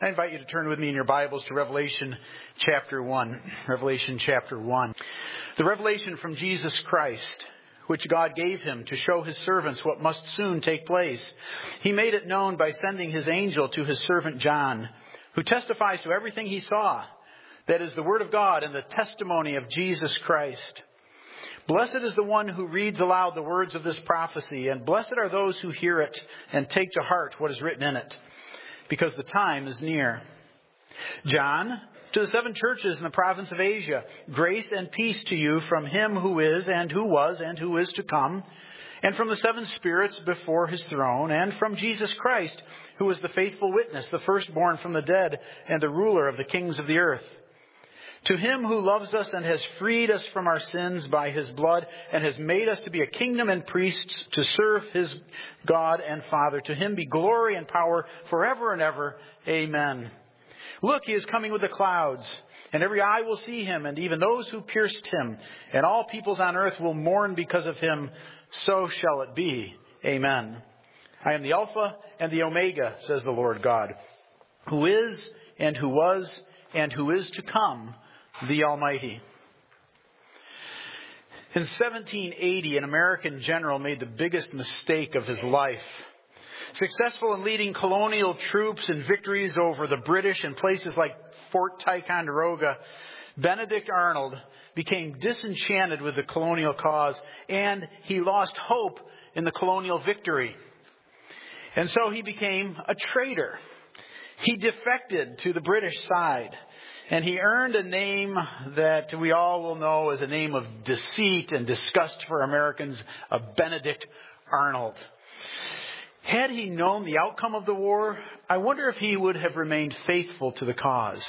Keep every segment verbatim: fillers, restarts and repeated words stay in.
I invite you to turn with me in your Bibles to Revelation chapter one. Revelation chapter one. The revelation from Jesus Christ, which God gave him to show his servants what must soon take place. He made it known by sending his angel to his servant John, who testifies to everything he saw. That is the word of God and the testimony of Jesus Christ. Blessed is the one who reads aloud the words of this prophecy, and blessed are those who hear it and take to heart what is written in it, because the time is near. John, to the seven churches in the province of Asia, grace and peace to you from him who is and who was and who is to come, and from the seven spirits before his throne, and from Jesus Christ, who is the faithful witness, the firstborn from the dead, and the ruler of the kings of the earth. To him who loves us and has freed us from our sins by his blood and has made us to be a kingdom and priests to serve his God and Father. To him be glory and power forever and ever. Amen. Look, he is coming with the clouds, and every eye will see him, and even those who pierced him, and all peoples on earth will mourn because of him. So shall it be. Amen. I am the Alpha and the Omega, says the Lord God, who is and who was and who is to come, the Almighty. In seventeen eighty, an American general made the biggest mistake of his life. Successful in leading colonial troops in victories over the British in places like Fort Ticonderoga, Benedict Arnold became disenchanted with the colonial cause, and he lost hope in the colonial victory. And so he became a traitor. He defected to the British side. And he earned a name that we all will know as a name of deceit and disgust for Americans, of Benedict Arnold. Had he known the outcome of the war, I wonder if he would have remained faithful to the cause.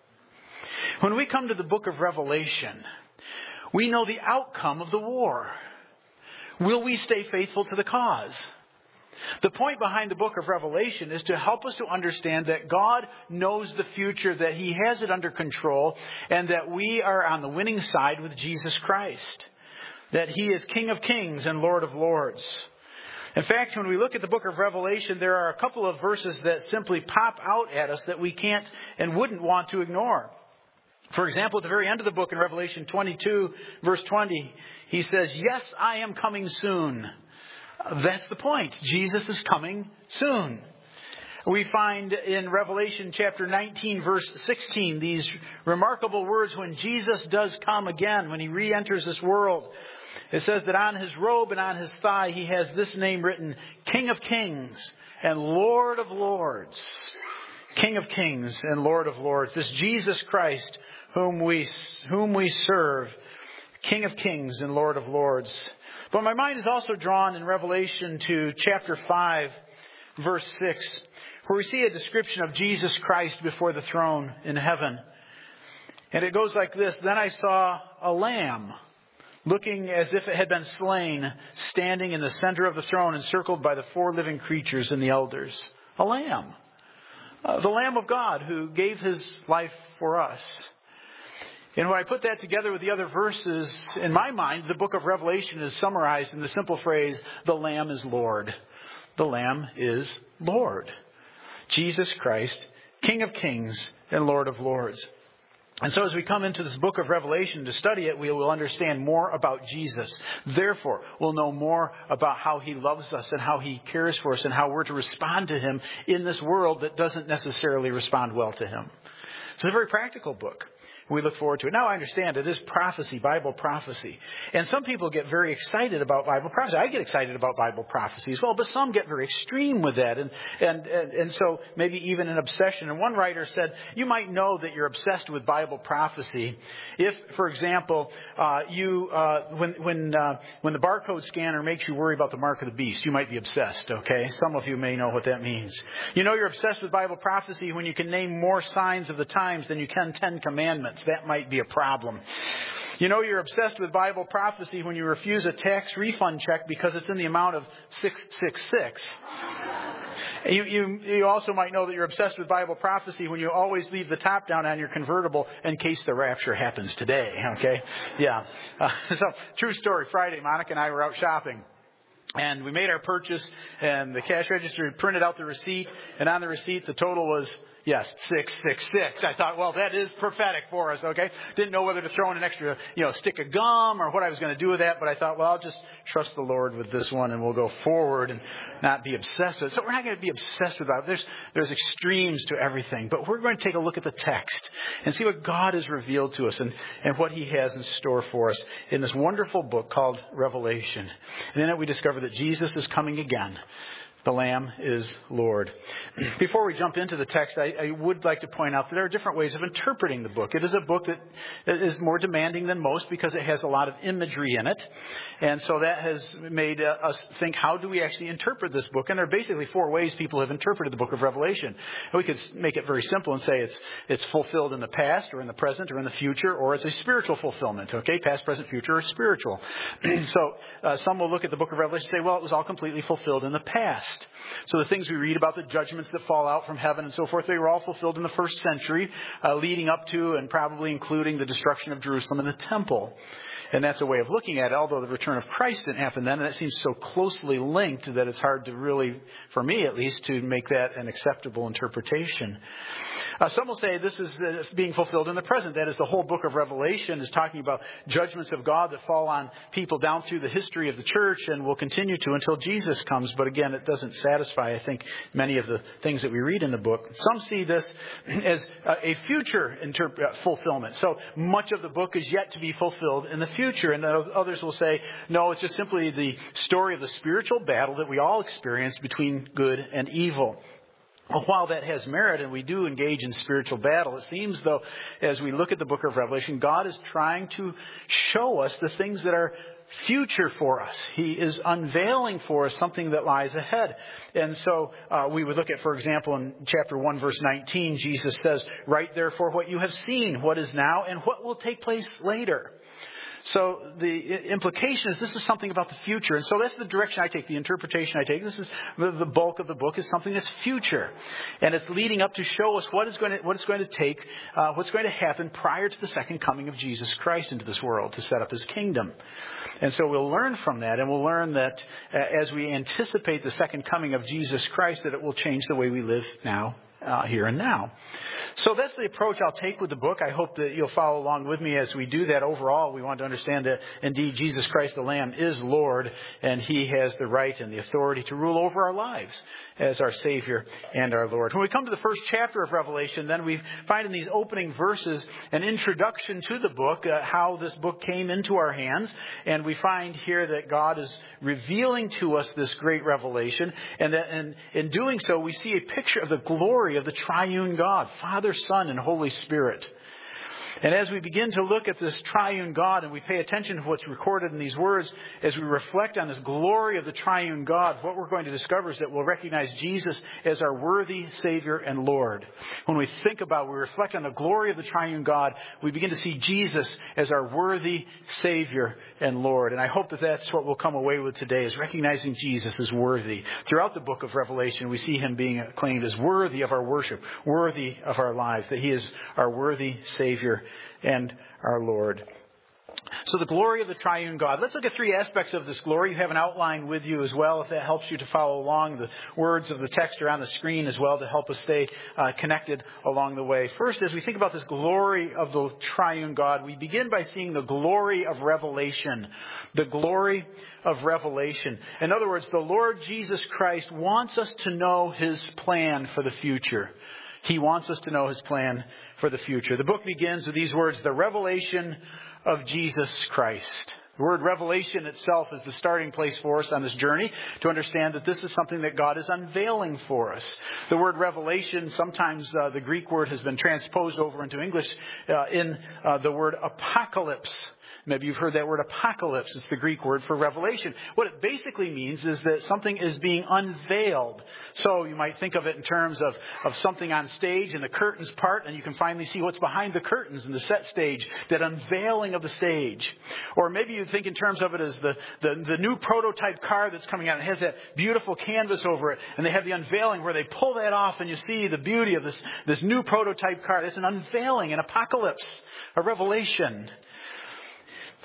When we come to the book of Revelation, we know the outcome of the war. Will we stay faithful to the cause? The point behind the book of Revelation is to help us to understand that God knows the future, that he has it under control, and that we are on the winning side with Jesus Christ. That he is King of Kings and Lord of Lords. In fact, when we look at the book of Revelation, there are a couple of verses that simply pop out at us that we can't and wouldn't want to ignore. For example, at the very end of the book in Revelation twenty-two, verse twenty, he says, "Yes, I am coming soon." That's the point. Jesus is coming soon. We find in Revelation chapter nineteen, verse sixteen, these remarkable words when Jesus does come again, when he re-enters this world. It says that on his robe and on his thigh, he has this name written, King of Kings and Lord of Lords. King of Kings and Lord of Lords. This Jesus Christ whom we, whom we serve, King of Kings and Lord of Lords. But my mind is also drawn in Revelation to chapter five, verse six, where we see a description of Jesus Christ before the throne in heaven. And it goes like this: "Then I saw a lamb, looking as if it had been slain, standing in the center of the throne, encircled by the four living creatures and the elders." A lamb. Uh, the Lamb of God who gave his life for us. And when I put that together with the other verses, in my mind, the book of Revelation is summarized in the simple phrase, the Lamb is Lord. The Lamb is Lord. Jesus Christ, King of Kings and Lord of Lords. And so as we come into this book of Revelation to study it, we will understand more about Jesus. Therefore, we'll know more about how he loves us and how he cares for us and how we're to respond to him in this world that doesn't necessarily respond well to him. It's a very practical book. We look forward to it. Now I understand it is prophecy, Bible prophecy. And some people get very excited about Bible prophecy. I get excited about Bible prophecy as well, but some get very extreme with that. And, and, and, and so maybe even an obsession. And one writer said, you might know that you're obsessed with Bible prophecy if, for example, uh, you, uh, when, when, uh, when the barcode scanner makes you worry about the mark of the beast, you might be obsessed, okay? Some of you may know what that means. You know you're obsessed with Bible prophecy when you can name more signs of the times than you can Ten Commandments. That might be a problem. You know you're obsessed with Bible prophecy when you refuse a tax refund check because it's in the amount of six six six. You, you, you also might know that you're obsessed with Bible prophecy when you always leave the top down on your convertible in case the rapture happens today. Okay? Yeah. Uh, so, true story. Friday, Monica and I were out shopping. And we made our purchase, and the cash register printed out the receipt. And on the receipt, the total was Yes, six, six, six. I thought, well, that is prophetic for us, okay? Didn't know whether to throw in an extra, you know, stick of gum or what I was going to do with that, but I thought, well, I'll just trust the Lord with this one and we'll go forward and not be obsessed with it. So we're not going to be obsessed with that. There's, there's extremes to everything, but we're going to take a look at the text and see what God has revealed to us and, and what He has in store for us in this wonderful book called Revelation. And in it we discover that Jesus is coming again. The Lamb is Lord. Before we jump into the text, I, I would like to point out that there are different ways of interpreting the book. It is a book that, that is more demanding than most because it has a lot of imagery in it. And so that has made uh, us think, how do we actually interpret this book? And there are basically four ways people have interpreted the book of Revelation. And we could make it very simple and say it's it's fulfilled in the past or in the present or in the future, or it's a spiritual fulfillment. Okay, past, present, future, or spiritual. So uh, some will look at the book of Revelation and say, well, it was all completely fulfilled in the past. So the things we read about, the judgments that fall out from heaven and so forth, they were all fulfilled in the first century, uh, leading up to and probably including the destruction of Jerusalem and the temple. And that's a way of looking at it, although the return of Christ didn't happen then. And that seems so closely linked that it's hard to really, for me at least, to make that an acceptable interpretation. Uh, some will say this is uh, being fulfilled in the present. That is, the whole book of Revelation is talking about judgments of God that fall on people down through the history of the church and will continue to until Jesus comes. But again, it doesn't satisfy, I think, many of the things that we read in the book. Some see this as uh, a future interp- uh, fulfillment. So much of the book is yet to be fulfilled in the future. And others will say, no, it's just simply the story of the spiritual battle that we all experience between good and evil. Well, while that has merit and we do engage in spiritual battle, it seems though, as we look at the book of Revelation, God is trying to show us the things that are future for us. He is unveiling for us something that lies ahead. And so uh, we would look at, for example, in chapter one, verse nineteen, Jesus says, "Write therefore what you have seen, what is now, and what will take place later." So the implication is this is something about the future. And so that's the direction I take, the interpretation I take. This is the, the bulk of the book is something that's future. And it's leading up to show us what is going to, what it's going to take, uh, what's going to happen prior to the second coming of Jesus Christ into this world to set up His kingdom. And so we'll learn from that, and we'll learn that uh, as we anticipate the second coming of Jesus Christ, that it will change the way we live now. Uh, here and now. So that's the approach I'll take with the book. I hope that you'll follow along with me as we do that. Overall, we want to understand that indeed Jesus Christ the Lamb is Lord, and He has the right and the authority to rule over our lives as our Savior and our Lord. When we come to the first chapter of Revelation, then we find in these opening verses an introduction to the book, uh, how this book came into our hands. And we find here that God is revealing to us this great revelation, and that in, in doing so, we see a picture of the glory of the triune God, Father, Son, and Holy Spirit. And as we begin to look at this triune God and we pay attention to what's recorded in these words, as we reflect on this glory of the triune God, what we're going to discover is that we'll recognize Jesus as our worthy Savior and Lord. When we think about, we reflect on the glory of the triune God, we begin to see Jesus as our worthy Savior and Lord. And I hope that that's what we'll come away with today, is recognizing Jesus as worthy. Throughout the book of Revelation, we see Him being acclaimed as worthy of our worship, worthy of our lives, that He is our worthy Savior and our Lord. So the glory of the triune God. Let's look at three aspects of this glory. You have an outline with you as well, if that helps you to follow along. The words of the text are on the screen as well to help us stay uh, connected along the way. First, as we think about this glory of the triune God, we begin by seeing the glory of revelation. The glory of revelation. In other words, the Lord Jesus Christ wants us to know His plan for the future. He wants us to know His plan for the future. The book begins with these words, the revelation of Jesus Christ. The word revelation itself is the starting place for us on this journey to understand that this is something that God is unveiling for us. The word revelation, sometimes uh, the Greek word has been transposed over into English uh, in uh, the word apocalypse. Maybe you've heard that word apocalypse. It's the Greek word for revelation. What it basically means is that something is being unveiled. So you might think of it in terms of, of something on stage and the curtains part, and you can finally see what's behind the curtains in the set stage, that unveiling of the stage. Or maybe you think in terms of it as the, the, the new prototype car that's coming out. It has that beautiful canvas over it, and they have the unveiling where they pull that off and you see the beauty of this, this new prototype car. It's an unveiling, an apocalypse, a revelation.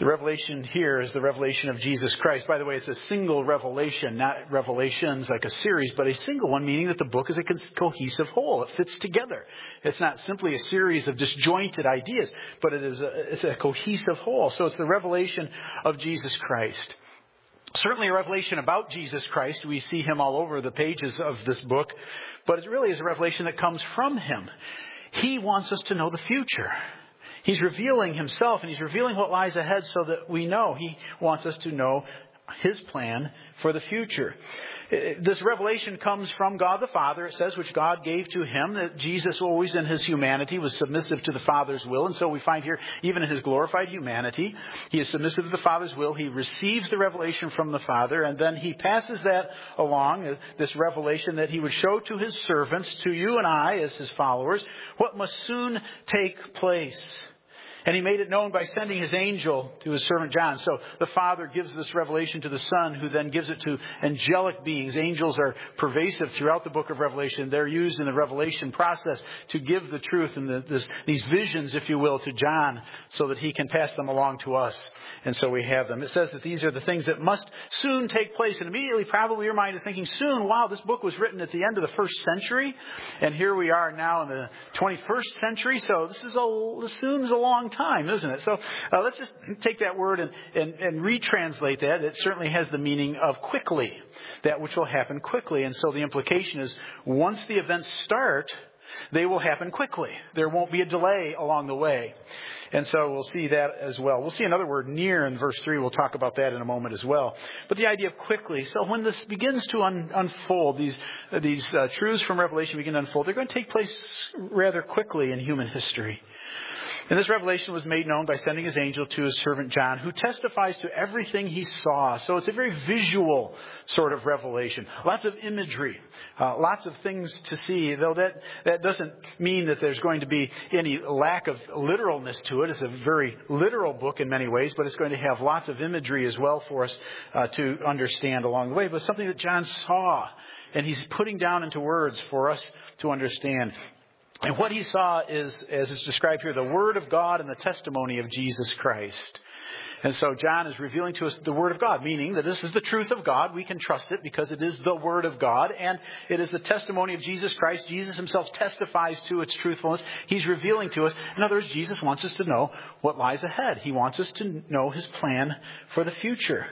The revelation here is the revelation of Jesus Christ. By the way, it's a single revelation, not revelations like a series, but a single one, meaning that the book is a cohesive whole. It fits together. It's not simply a series of disjointed ideas, but it is a, it's a cohesive whole. So it's the revelation of Jesus Christ. Certainly a revelation about Jesus Christ. We see him all over the pages of this book, but it really is a revelation that comes from him. He wants us to know the future. He's revealing himself, and he's revealing what lies ahead so that we know. He wants us to know his plan for the future. This revelation comes from God the Father, it says, which God gave to him. That Jesus, always in his humanity, was submissive to the Father's will. And so we find here, even in his glorified humanity, he is submissive to the Father's will. He receives the revelation from the Father, and then he passes that along, this revelation that he would show to his servants, to you and I as his followers, what must soon take place. And he made it known by sending his angel to his servant John. So the Father gives this revelation to the Son, who then gives it to angelic beings. Angels are pervasive throughout the book of Revelation. They're used in the revelation process to give the truth and the, this, these visions, if you will, to John so that he can pass them along to us. And so we have them. It says that these are the things that must soon take place. And immediately, probably your mind is thinking, soon, wow, this book was written at the end of the first century. And here we are now in the twenty-first century. So this is a, soon is a long time, isn't it? So uh, let's just take that word and, and, and retranslate that. It certainly has the meaning of quickly, that which will happen quickly. And so the implication is once the events start, they will happen quickly. There won't be a delay along the way. And so we'll see that as well. We'll see another word, near, in verse three. We'll talk about that in a moment as well. But the idea of quickly. So when this begins to un- unfold, these these uh, truths from Revelation begin to unfold, they're going to take place rather quickly in human history. And this revelation was made known by sending his angel to his servant John, who testifies to everything he saw. So it's a very visual sort of revelation. Lots of imagery, uh, lots of things to see, though that, that doesn't mean that there's going to be any lack of literalness to it. It's a very literal book in many ways, but it's going to have lots of imagery as well for us uh, to understand along the way. But something that John saw, and he's putting down into words for us to understand. And what he saw is, as it's described here, the Word of God and the testimony of Jesus Christ. And so John is revealing to us the Word of God, meaning that this is the truth of God. We can trust it because it is the Word of God. And it is the testimony of Jesus Christ. Jesus himself testifies to its truthfulness. He's revealing to us. In other words, Jesus wants us to know what lies ahead. He wants us to know his plan for the future.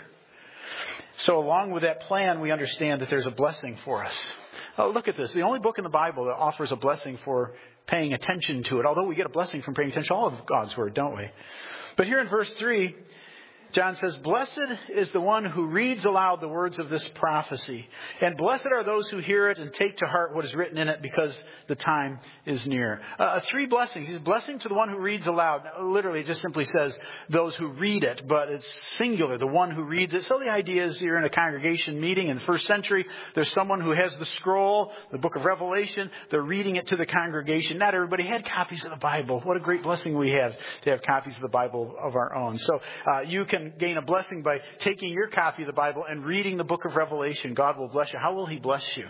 So along with that plan, we understand that there's a blessing for us. Oh, look at this. The only book in the Bible that offers a blessing for paying attention to it. Although we get a blessing from paying attention to all of God's Word, don't we? But here in verse three, John says, blessed is the one who reads aloud the words of this prophecy. And blessed are those who hear it and take to heart what is written in it, because the time is near. Uh, three blessings. He's blessing to the one who reads aloud. Literally, it just simply says those who read it, but it's singular, the one who reads it. So the idea is you're in a congregation meeting in the first century. There's someone who has the scroll, the book of Revelation. They're reading it to the congregation. Not everybody had copies of the Bible. What a great blessing we have to have copies of the Bible of our own. So uh, you can gain a blessing by taking your copy of the Bible and reading the book of Revelation. God will bless you. How will he bless you?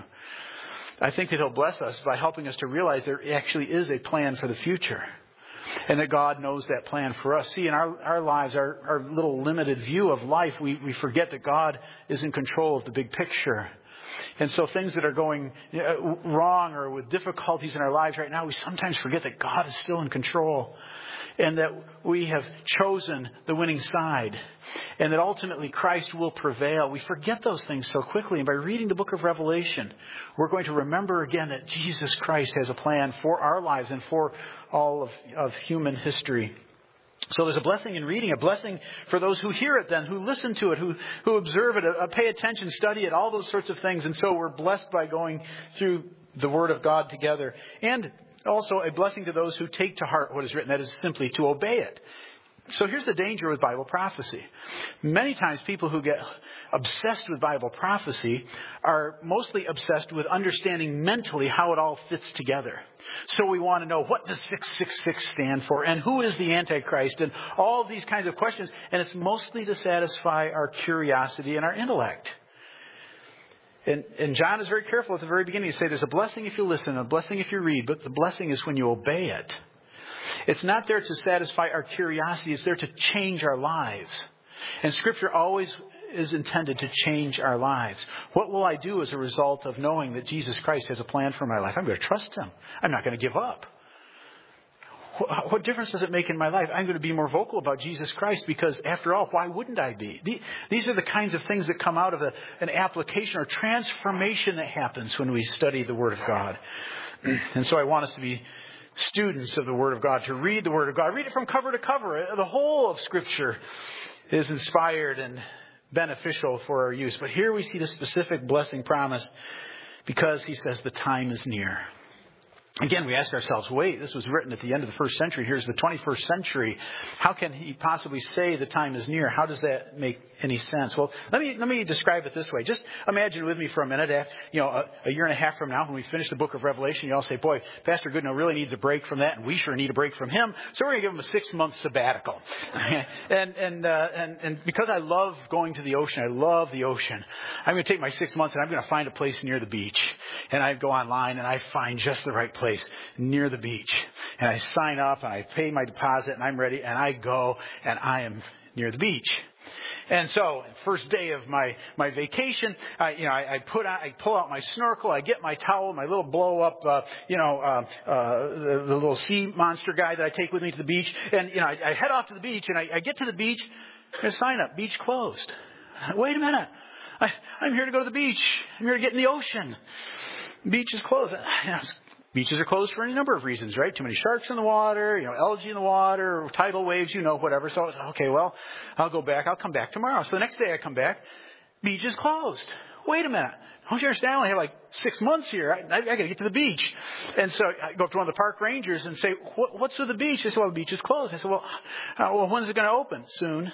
I think that he'll bless us by helping us to realize there actually is a plan for the future. And that God knows that plan for us. See, in our, our lives, our, our little limited view of life, we, we forget that God is in control of the big picture. And so things that are going wrong or with difficulties in our lives right now, we sometimes forget that God is still in control. And that we have chosen the winning side. And that ultimately Christ will prevail. We forget those things so quickly. And by reading the book of Revelation, we're going to remember again that Jesus Christ has a plan for our lives and for all of, of human history. So there's a blessing in reading, a blessing for those who hear it then, who listen to it, who, who observe it, uh, pay attention, study it, all those sorts of things. And so we're blessed by going through the Word of God together. And also a blessing to those who take to heart what is written. That is simply to obey it. So here's the danger with Bible prophecy. Many times people who get obsessed with Bible prophecy are mostly obsessed with understanding mentally how it all fits together. So we want to know, what does six six six stand for? And who is the Antichrist? And all these kinds of questions. And it's mostly to satisfy our curiosity and our intellect. And, and John is very careful at the very beginning to say there's a blessing if you listen, a blessing if you read, but the blessing is when you obey it. It's not there to satisfy our curiosity. It's there to change our lives. And Scripture always is intended to change our lives. What will I do as a result of knowing that Jesus Christ has a plan for my life? I'm going to trust Him. I'm not going to give up. What difference does it make in my life? I'm going to be more vocal about Jesus Christ because, after all, why wouldn't I be? These are the kinds of things that come out of a, an application or transformation that happens when we study the Word of God. And so I want us to be students of the Word of God, to read the Word of God. Read it from cover to cover. The whole of Scripture is inspired and beneficial for our use. But here we see the specific blessing promised because He says the time is near. Again, we ask ourselves, wait, this was written at the end of the first century. Here's the twenty-first century. How can He possibly say the time is near? How does that make any sense? Well, let me let me describe it this way. Just imagine with me for a minute, after, you know, a, a year and a half from now, when we finish the book of Revelation, you all say, boy, Pastor Goodnow really needs a break from that, and we sure need a break from him. So we're going to give him a six-month sabbatical. and and, uh, and and because I love going to the ocean, I love the ocean, I'm going to take my six months and I'm going to find a place near the beach. And I go online and I find just the right place near the beach. And I sign up and I pay my deposit and I'm ready and I go and I am near the beach. And so, first day of my, my vacation, I, you know, I, I put out, I pull out my snorkel, I get my towel, my little blow up, uh, you know, uh, uh, the, the little sea monster guy that I take with me to the beach. And, you know, I, I head off to the beach and I, I get to the beach, there's a sign up, beach closed. Wait a minute. I, I'm here to go to the beach. I'm here to get in the ocean. Beach is closed. You know, beaches are closed for any number of reasons, right? Too many sharks in the water, you know, algae in the water, tidal waves, you know, whatever. So I was like, okay, well, I'll go back. I'll come back tomorrow. So the next day I come back, beach is closed. Wait a minute. Don't you understand? I only have like six months here. I, I, I got to get to the beach. And so I go up to one of the park rangers and say, what, what's with the beach? They said, well, the beach is closed. I said, well, uh, well, when's it going to open? Soon.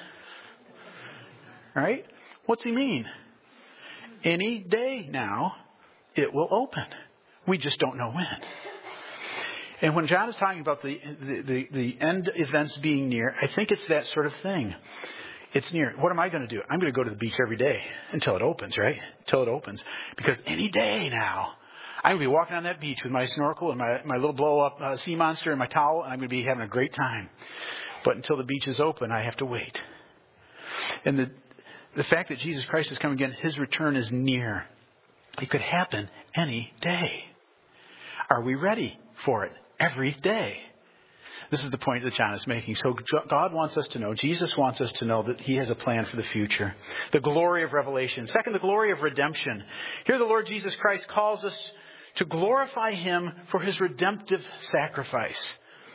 Right? What's he mean? Any day now, it will open. We just don't know when. And when John is talking about the, the, the, the end events being near, I think it's that sort of thing. It's near. What am I going to do? I'm going to go to the beach every day until it opens, right? Until it opens. Because any day now, I'm going to be walking on that beach with my snorkel and my, my little blow-up uh, sea monster and my towel, and I'm going to be having a great time. But until the beach is open, I have to wait. And the, the fact that Jesus Christ is coming again, His return is near. It could happen any day. Are we ready for it every day? This is the point that John is making. So God wants us to know, Jesus wants us to know that He has a plan for the future. The glory of Revelation. Second, the glory of redemption. Here the Lord Jesus Christ calls us to glorify Him for His redemptive sacrifice.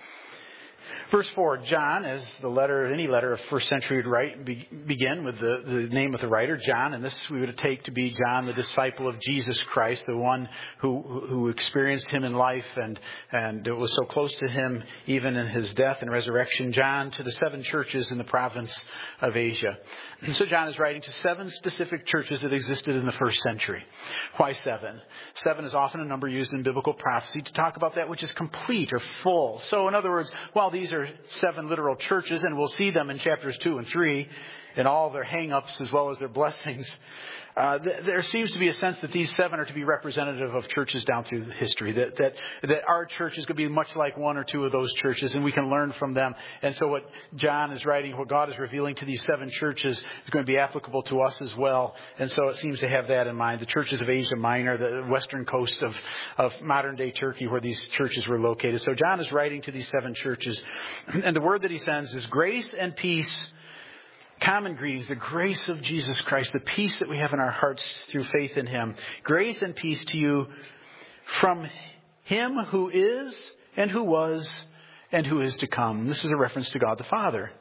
Verse four, John, as the letter, any letter of first century would write, be, begin with the, the name of the writer, John. And this we would take to be John, the disciple of Jesus Christ, the one who, who experienced Him in life and, and it was so close to Him even in His death and resurrection. John to the seven churches in the province of Asia. And so John is writing to seven specific churches that existed in the first century. Why seven? Seven is often a number used in biblical prophecy to talk about that which is complete or full. So in other words, while these are seven literal churches, and we'll see them in chapters two and three, and all their hang-ups as well as their blessings, uh, th- there seems to be a sense that these seven are to be representative of churches down through history, that, that, that our church is going to be much like one or two of those churches, and we can learn from them. And so what John is writing, what God is revealing to these seven churches is going to be applicable to us as well. And so it seems to have that in mind. The churches of Asia Minor, the western coast of, of modern-day Turkey, where these churches were located. So John is writing to these seven churches, and the word that he sends is grace and peace. Common greetings, the grace of Jesus Christ, the peace that we have in our hearts through faith in Him. Grace and peace to you from Him who is and who was and who is to come. This is a reference to God the Father.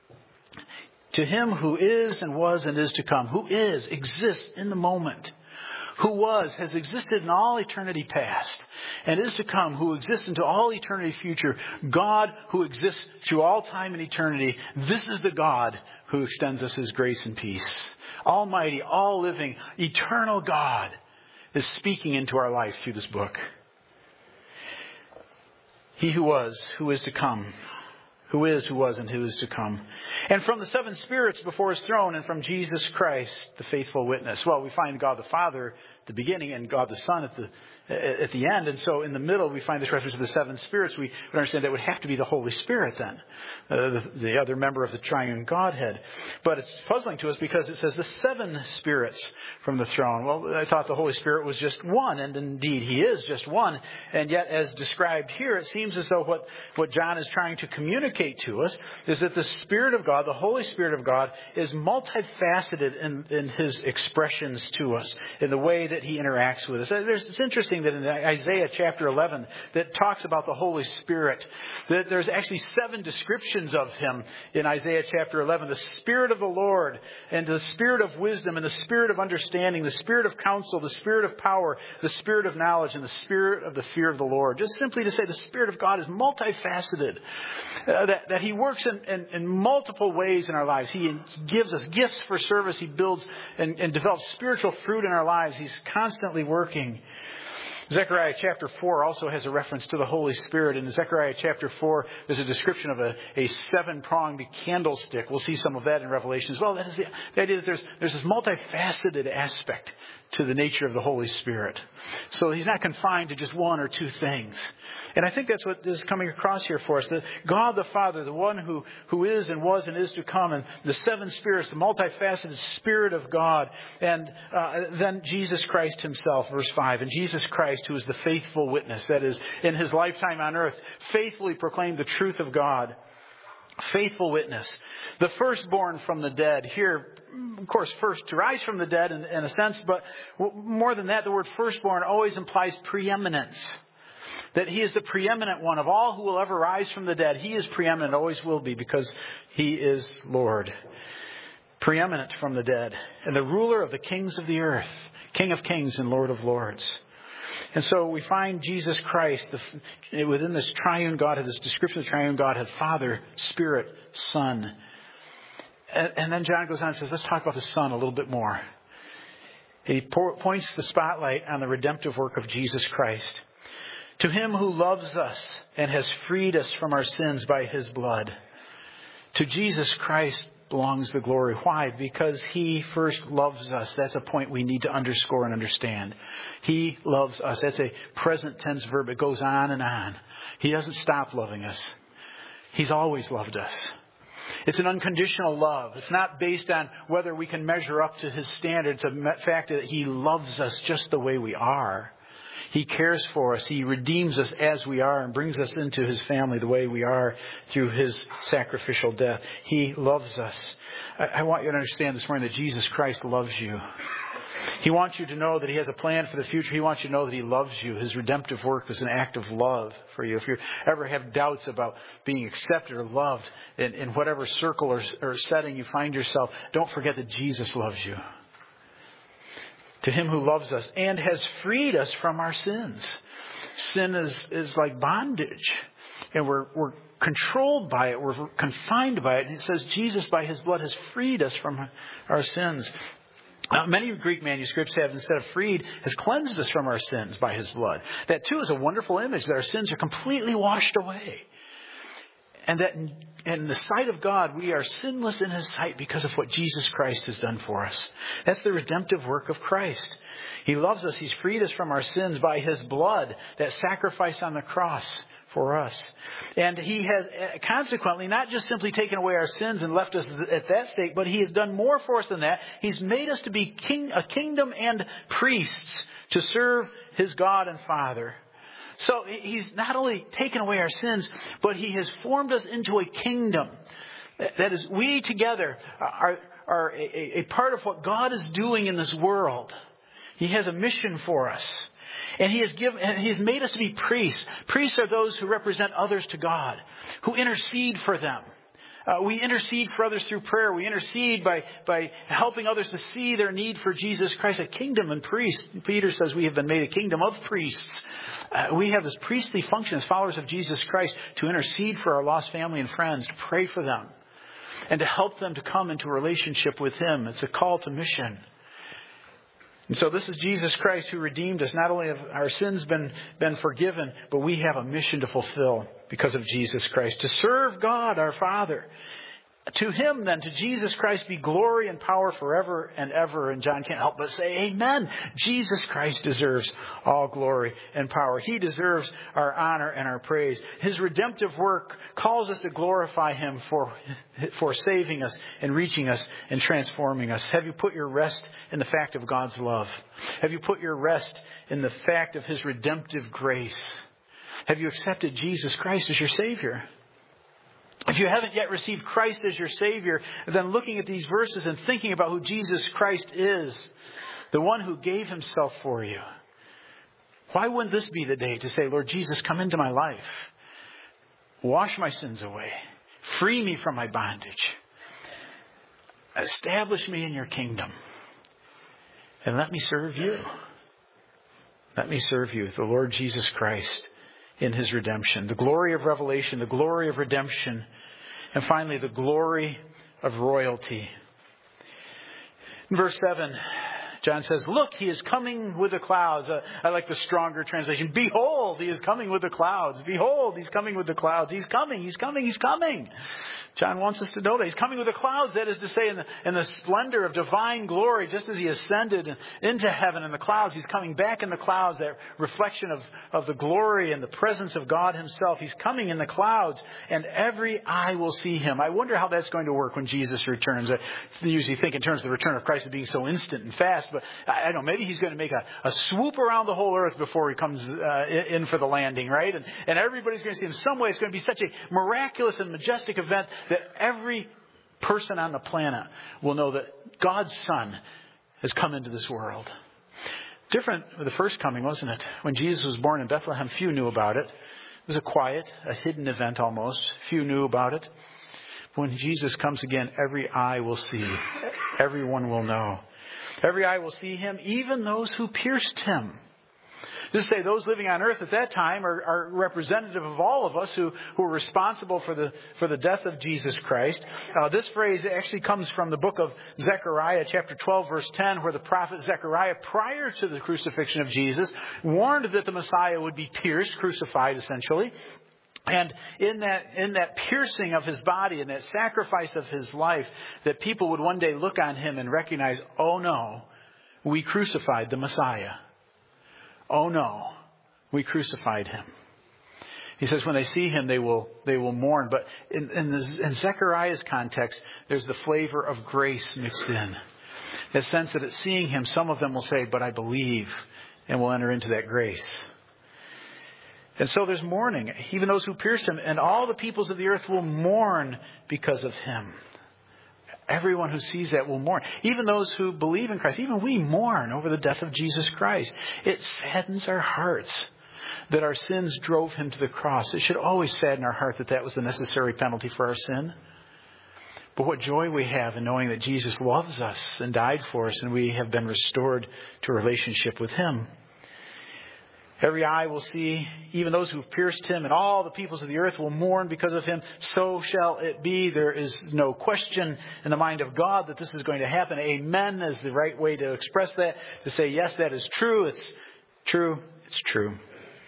To Him who is and was and is to come. Who is, exists in the moment. Who was, has existed in all eternity past, and is to come, who exists into all eternity future. God who exists through all time and eternity. This is the God who extends us His grace and peace. Almighty, all living, eternal God is speaking into our life through this book. He who was, who is to come. who is, who was, and who is to come. And from the seven spirits before his throne, and from Jesus Christ, the faithful witness. Well, we find God the Father at the beginning and God the Son at the at the end. And so in the middle, we find this reference to the seven spirits. We would understand that would have to be the Holy Spirit then, uh, the, the other member of the triune Godhead. But it's puzzling to us because it says the seven spirits from the throne. Well, I thought the Holy Spirit was just one, and indeed he is just one. And yet, as described here, it seems as though what, what John is trying to communicate to us is that the Spirit of God, the Holy Spirit of God, is multifaceted in, in his expressions to us, in the way that he interacts with us. There's, it's interesting that in Isaiah chapter eleven that talks about the Holy Spirit, that there's actually seven descriptions of him in Isaiah chapter eleven. The Spirit of the Lord, and the Spirit of wisdom, and the Spirit of understanding, the Spirit of counsel, the Spirit of power, the Spirit of knowledge, and the Spirit of the fear of the Lord. Just simply to say the Spirit of God is multifaceted, uh, that, that he works in, in, in multiple ways in our lives. He gives us gifts for service. He builds and, and develops spiritual fruit in our lives. He's constantly working. Zechariah chapter four also has a reference to the Holy Spirit. In Zechariah chapter four, there's a description of a, a seven-pronged candlestick. We'll see some of that in Revelation as well. That is the, the idea that there's, there's this multifaceted aspect to the nature of the Holy Spirit. So he's not confined to just one or two things. And I think that's what is coming across here for us. That God the Father, the one who, who is and was and is to come, and the seven spirits, the multifaceted Spirit of God, and uh, then Jesus Christ himself, verse five. And Jesus Christ, who is the faithful witness, that is, in his lifetime on earth, faithfully proclaimed the truth of God. Faithful witness. The firstborn from the dead. Here, of course, first to rise from the dead in, in a sense, but more than that, the word firstborn always implies preeminence. That he is the preeminent one of all who will ever rise from the dead. He is preeminent, always will be, because he is Lord. Preeminent from the dead. And the ruler of the kings of the earth. King of kings and Lord of lords. And so we find Jesus Christ the, within this triune Godhead, this description of the triune Godhead, Father, Spirit, Son. And, and then John goes on and says, let's talk about the Son a little bit more. He po- points the spotlight on the redemptive work of Jesus Christ. To him who loves us and has freed us from our sins by his blood. To Jesus Christ belongs the glory. Why? Because he first loves us. That's a point we need to underscore and understand. He loves us. That's a present tense verb. It goes on and on. He doesn't stop loving us. He's always loved us. It's an unconditional love. It's not based on whether we can measure up to his standards. It's a fact that he loves us just the way we are. He cares for us. He redeems us as we are and brings us into his family the way we are through his sacrificial death. He loves us. I, I want you to understand this morning that Jesus Christ loves you. He wants you to know that he has a plan for the future. He wants you to know that he loves you. His redemptive work is an act of love for you. If you ever have doubts about being accepted or loved in, in whatever circle or, or setting you find yourself, don't forget that Jesus loves you. To him who loves us and has freed us from our sins. Sin is, is like bondage. And we're, we're controlled by it. We're confined by it. And it says Jesus by his blood has freed us from our sins. Now, many Greek manuscripts have, instead of freed, has cleansed us from our sins by his blood. That too is a wonderful image, that our sins are completely washed away. And that in, in the sight of God, we are sinless in his sight because of what Jesus Christ has done for us. That's the redemptive work of Christ. He loves us. He's freed us from our sins by his blood, that sacrifice on the cross for us. And he has consequently not just simply taken away our sins and left us at that state, but he has done more for us than that. He's made us to be king, a kingdom and priests to serve his God and Father. So he's not only taken away our sins, but he has formed us into a kingdom. That is, we together are, are a, a part of what God is doing in this world. He has a mission for us. And he has given, and he has made us to be priests. Priests are those who represent others to God, who intercede for them. Uh, we intercede for others through prayer. We intercede by, by helping others to see their need for Jesus Christ. A kingdom and priests. Peter says we have been made a kingdom of priests. Uh, we have this priestly function as followers of Jesus Christ to intercede for our lost family and friends, to pray for them, and to help them to come into a relationship with him. It's a call to mission. And so this is Jesus Christ who redeemed us. Not only have our sins been, been forgiven, but we have a mission to fulfill because of Jesus Christ. To serve God our Father. To Him then, to Jesus Christ, be glory and power forever and ever. And John can't help but say, amen. Jesus Christ deserves all glory and power. He deserves our honor and our praise. His redemptive work calls us to glorify Him for, for saving us and reaching us and transforming us. Have you put your rest in the fact of God's love? Have you put your rest in the fact of His redemptive grace? Have you accepted Jesus Christ as your Savior? If you haven't yet received Christ as your Savior, then looking at these verses and thinking about who Jesus Christ is, the one who gave Himself for you, why wouldn't this be the day to say, Lord Jesus, come into my life. Wash my sins away. Free me from my bondage. Establish me in your kingdom. And let me serve you. Let me serve you, the Lord Jesus Christ, in His redemption. The glory of revelation, the glory of redemption, and finally the glory of royalty. In verse seven, John says, look, He is coming with the clouds. Uh, I like the stronger translation. Behold, He is coming with the clouds. Behold, He's coming with the clouds. He's coming, He's coming, He's coming. John wants us to know that He's coming with the clouds. That is to say, in the, in the splendor of divine glory, just as He ascended into heaven in the clouds, He's coming back in the clouds, that reflection of, of the glory and the presence of God Himself. He's coming in the clouds, and every eye will see Him. I wonder how that's going to work when Jesus returns. I usually think in terms of the return of Christ as being so instant and fast, but I don't know, maybe He's going to make a, a swoop around the whole earth before He comes uh, in for the landing, right? And, and everybody's going to see Him. In some way, it's going to be such a miraculous and majestic event that every person on the planet will know that God's Son has come into this world. Different with the first coming, wasn't it? When Jesus was born in Bethlehem, few knew about it. It was a quiet, a hidden event almost. Few knew about it. But when Jesus comes again, every eye will see. Everyone will know. Every eye will see Him, even those who pierced Him. Just to say, those living on earth at that time are, are representative of all of us who, who are responsible for the for the death of Jesus Christ. Uh, this phrase actually comes from the book of Zechariah, chapter twelve, verse ten, where the prophet Zechariah, prior to the crucifixion of Jesus, warned that the Messiah would be pierced, crucified essentially. And in that in that piercing of His body and that sacrifice of His life, that people would one day look on Him and recognize, oh no, we crucified the Messiah. Oh no, we crucified Him. He says when they see Him, they will they will mourn. But in, in, the, in Zechariah's context, there's the flavor of grace mixed in. The sense that at seeing Him, some of them will say, but I believe, and will enter into that grace. And so there's mourning, even those who pierced Him, and all the peoples of the earth will mourn because of Him. Everyone who sees that will mourn. Even those who believe in Christ, even we mourn over the death of Jesus Christ. It saddens our hearts that our sins drove Him to the cross. It should always sadden our heart that that was the necessary penalty for our sin. But what joy we have in knowing that Jesus loves us and died for us, and we have been restored to a relationship with Him. Every eye will see, even those who have pierced Him, and all the peoples of the earth will mourn because of Him. So shall it be. There is no question in the mind of God that this is going to happen. Amen is the right way to express that. To say, yes, that is true. It's true. It's true.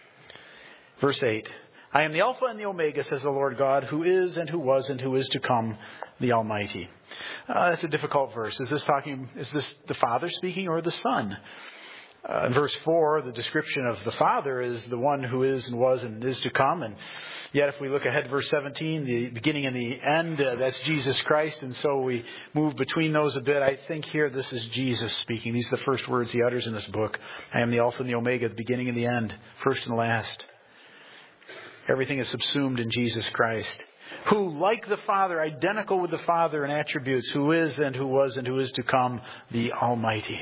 Verse eight. I am the Alpha and the Omega, says the Lord God, who is and who was and who is to come, the Almighty. Uh, that's a difficult verse. Is this talking, is this the Father speaking or the Son? Uh, in verse four, the description of the Father is the one who is and was and is to come. And yet if we look ahead to verse seventeen, the beginning and the end, uh, that's Jesus Christ. And so we move between those a bit. I think here this is Jesus speaking. These are the first words He utters in this book. I am the Alpha and the Omega, the beginning and the end, first and last. Everything is subsumed in Jesus Christ, who, like the Father, identical with the Father in attributes, who is and who was and who is to come, the Almighty.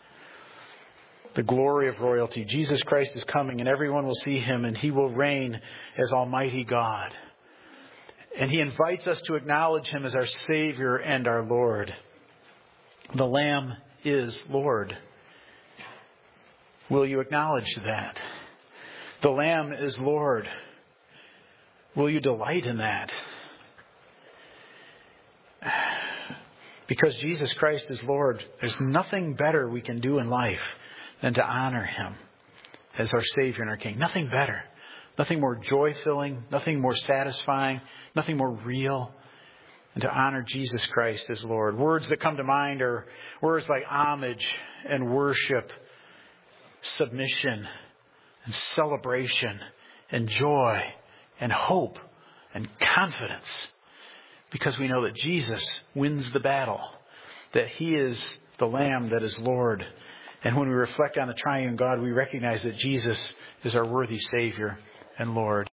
The glory of royalty. Jesus Christ is coming, and everyone will see Him, and He will reign as Almighty God. And He invites us to acknowledge Him as our Savior and our Lord. The Lamb is Lord. Will you acknowledge that? The Lamb is Lord. Will you delight in that? Because Jesus Christ is Lord, there's nothing better we can do in life than to honor Him as our Savior and our King. Nothing better. Nothing more joy-filling, nothing more satisfying, nothing more real than to honor Jesus Christ as Lord. Words that come to mind are words like homage and worship, submission and celebration and joy and hope and confidence. Because we know that Jesus wins the battle, that He is the Lamb that is Lord. And when we reflect on the triune God, we recognize that Jesus is our worthy Savior and Lord.